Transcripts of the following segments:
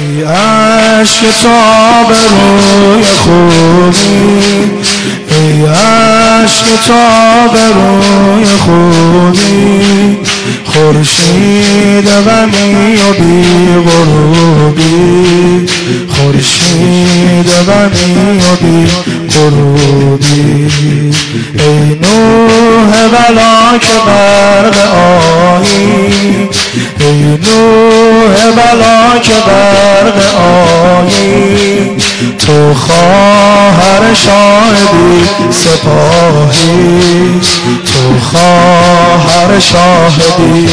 ای عشق تاب روی خوبی، ای عشق تاب روی خوبی، خورشید غمی و بی غروبی، خورشید غمی و بی غروبی. ای نوح بلا که غرق آیی، ای نوح بلا که غرق آیی، تو خواهر شاهدی سپاهی، تو خواهر شاهدی.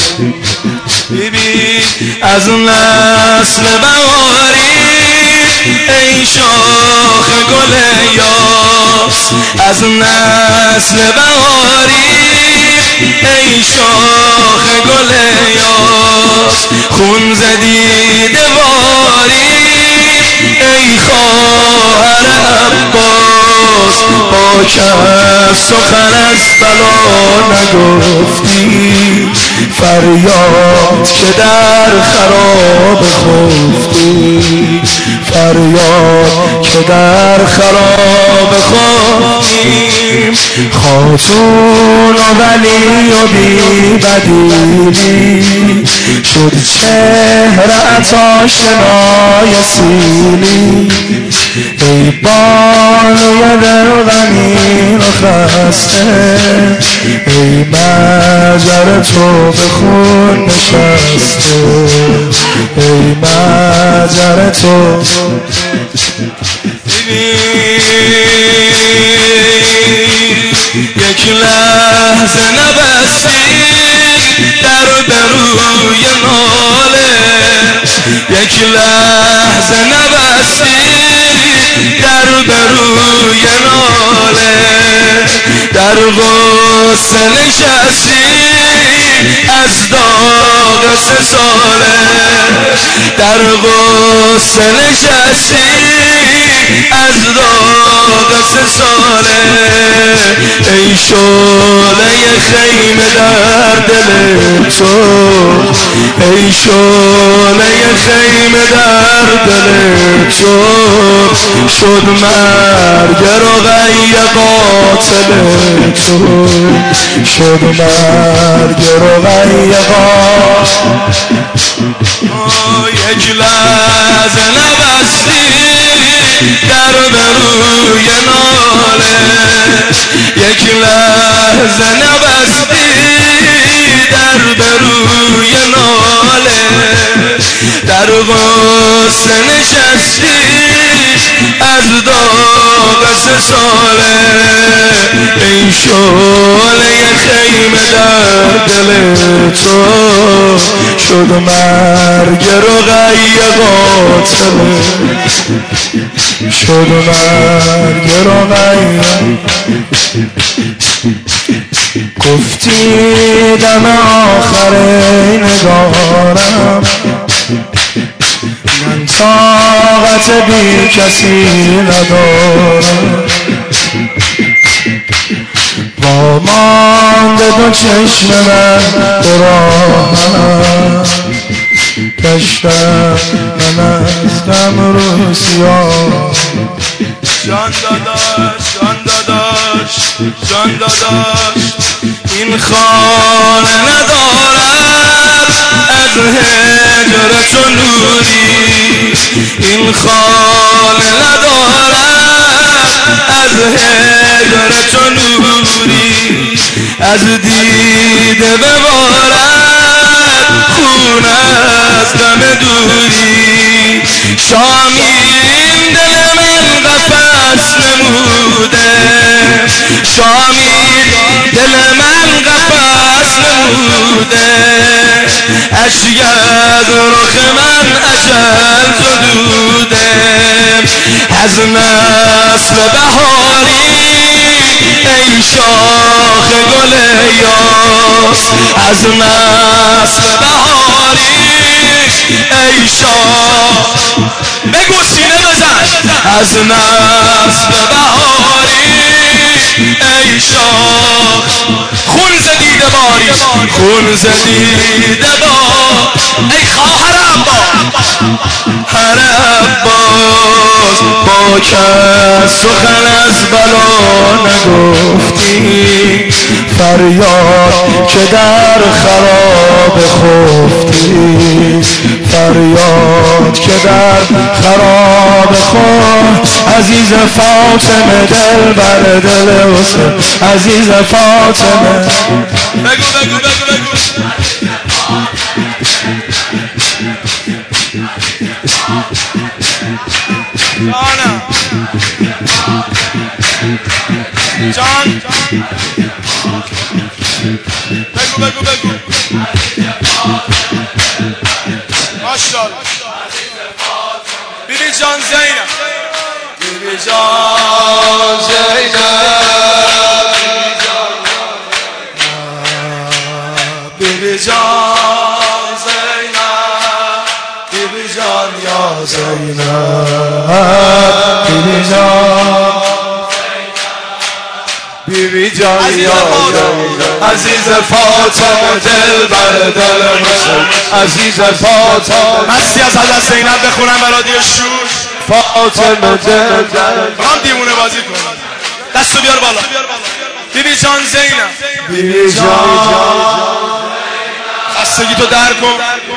ببین از نسل بهاری ای شاخ گل یاس، از نسل بهاری ای شاخ گل یاس، خون زدی دواری ای خواهر عباس، با کس سخن از بلا نگفتی، فریاد که در خراب خفتی، فریاد که در خراب خفتیم. خاتون و ولی و بی بدیلی، شد چهره‌ات آشنای سیلی، ای بانوی دل غمین و خسته، ای مجر تو به خون نشسته، ای مجر تو. یک لحظه نبستی در بروی ناله، یک لحظه نبستی در بروی ناله، در غصه نشستی از داغ 3 ساله، در غصه نشستی از داغ 3 ساله. ای شعله خیمه در دل تو، ای شعله خیمه در دل تو، شد مرگ رقیه قاتل تو، شد مرگ رقیه قاتل. یک لحظه نبستی در بروی ناله، یک لحظه نبستی در بروی ناله، در غصه نشستی از داغ 3 ساله. ای شعله خیمه در دل تو، شد مرگ رقیه قاتل، شد مرگ رقیه. گفتی دم آخر نگارم، من طاقت بی کسی ندارم، با مانده 2 چشم من براهم، گشتم من از غم رو سیاه. جان داداش، جان داداش، جان داداش، این خانه ندارد از هجر تو نوری، این خانه ندارد از هجر تو نوری، از دیده ببارد خون از غم دوری. شامین دل من قفس نموده، شامین دل من قفس نموده، اشک از رخ من اجل زدوده. از نسل بهاری ای شاخ گل یاس، از نسل بهاری ای شاخ، بگو سینه بزن، از نسل بهاری ای شاخ، خون زدیده باری، خون زدیده بار. ای خواهر عباس سر عباس با کس سخن از بلا نگفتی فریاد که در خراب خفتی فریاد که در خراب خفت عزیز فاطمه دل بر دل حسین عزیز فاطمه بگو جان بگو ماشاءالله بیبی جان زینب بیبی جان زینب بیبی جان زینب بیبی جان یا زینب بیبی جان بیبی جان یا عزیز فاطمه دل بر دل حسین عزیز فاطمه مستی از حضرت زینب بخونم برادی شور فاطمه دل هم دیمونه بازی کن دستو بیار بالا بیبی جان زینب بیبی جان خستگی تو در کن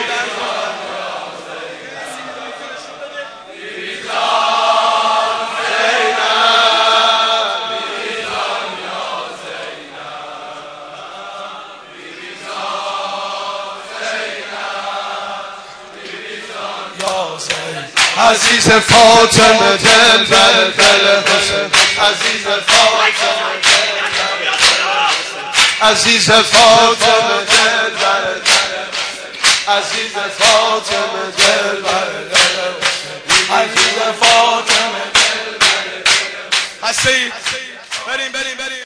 عزیز فاطمه دل بر دل حسین عزیز فاطمه عزیز فاطمه دل بر دل عزیز فاطمه دل بر دل عزیز فاطمه دل بر دل هستی بریم